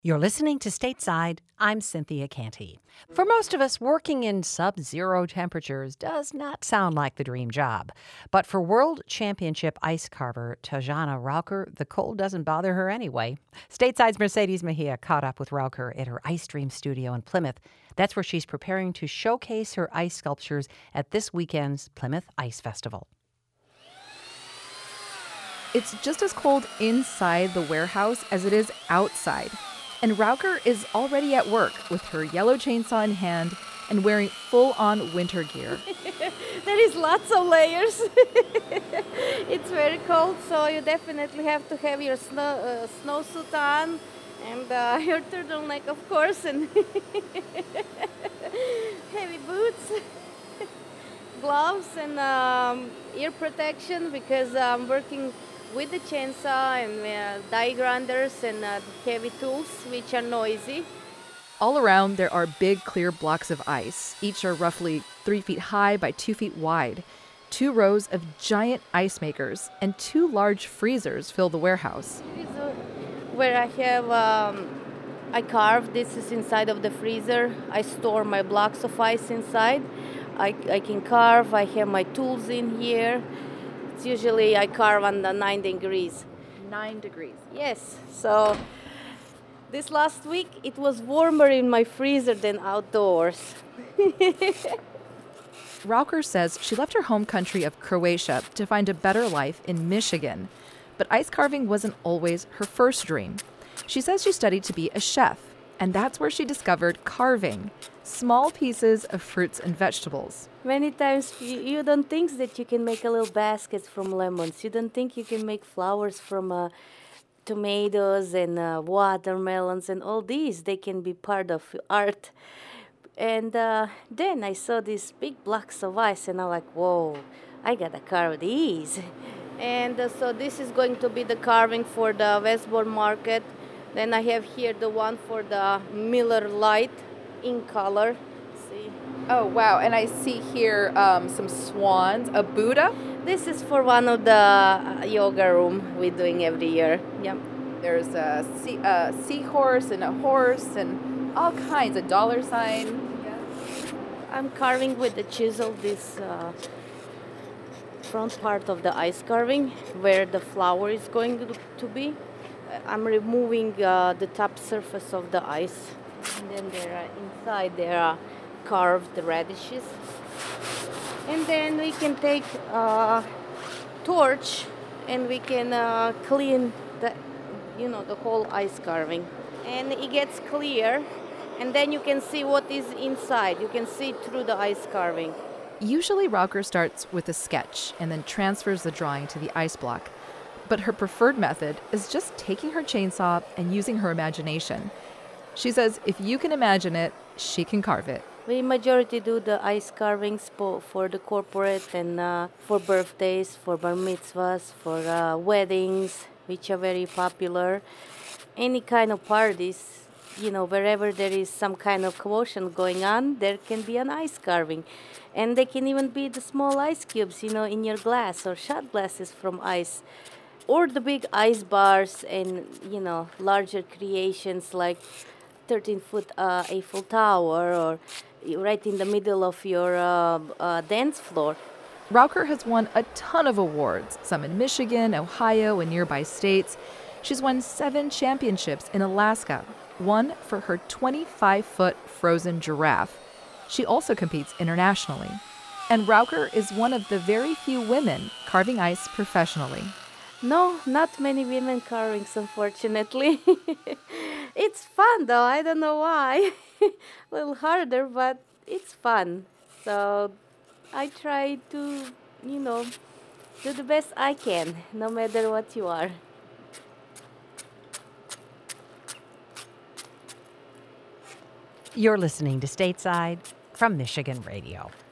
You're listening to Stateside. I'm Cynthia Canty. For most of us, working in sub-zero temperatures does not sound like the dream job. But for World Championship ice carver Tajana Raucher, the cold doesn't bother her anyway. Stateside's Mercedes Mejia caught up with Raucher at her Ice Dream studio in Plymouth. That's where she's preparing to showcase her ice sculptures at this weekend's Plymouth Ice Festival. It's just as cold inside the warehouse as it is outside. And Raucher is already at work with her yellow chainsaw in hand and wearing full-on winter gear. There is lots of layers. It's very cold, so you definitely have to have your snowsuit on and your turtleneck, of course, and heavy boots, gloves, and ear protection because I'm working with the chainsaw and die grinders and heavy tools, which are noisy. All around, there are big, clear blocks of ice. Each are roughly 3 feet high by 2 feet wide. 2 rows of giant ice makers and 2 large freezers fill the warehouse. This is where I have, I carve. This is inside of the freezer. I store my blocks of ice inside. I can carve. I have my tools in here. Usually I carve under 9 degrees. 9 degrees. Yes. So this last week it was warmer in my freezer than outdoors. Raucher says she left her home country of Croatia to find a better life in Michigan. But ice carving wasn't always her first dream. She says she studied to be a chef, and that's where she discovered carving, small pieces of fruits and vegetables. Many times you don't think that you can make a little baskets from lemons. You don't think you can make flowers from tomatoes and watermelons and all these. They can be part of art. And then I saw these big blocks of ice and I'm like, whoa, I gotta carve these. And so this is going to be the carving for the Westbourne Market. Then I have here the one for the Miller Lite in color. See? Oh, wow. And I see here some swans, a Buddha. This is for one of the yoga room we're doing every year. Yep. There's a seahorse and a horse and all kinds, a dollar sign. Yeah. I'm carving with the chisel this front part of the ice carving where the flower is going to be. I'm removing the top surface of the ice. And then inside there are carved radishes. And then we can take a torch and we can clean the whole ice carving. And it gets clear, and then you can see what is inside. You can see through the ice carving. Usually Raucher starts with a sketch and then transfers the drawing to the ice block. But her preferred method is just taking her chainsaw and using her imagination. She says if you can imagine it, she can carve it. We majority do the ice carvings for the corporate and for birthdays, for bar mitzvahs, for weddings, which are very popular. Any kind of parties, wherever there is some kind of commotion going on, there can be an ice carving. And they can even be the small ice cubes, in your glass or shot glasses from ice. Or the big ice bars and, larger creations like 13-foot Eiffel Tower or right in the middle of your dance floor. Raucher has won a ton of awards, some in Michigan, Ohio, and nearby states. She's won 7 championships in Alaska, one for her 25-foot frozen giraffe. She also competes internationally. And Raucher is one of the very few women carving ice professionally. No, not many women carvings, unfortunately. It's fun, though. I don't know why. A little harder, but it's fun. So I try to, do the best I can, no matter what you are. You're listening to Stateside from Michigan Radio.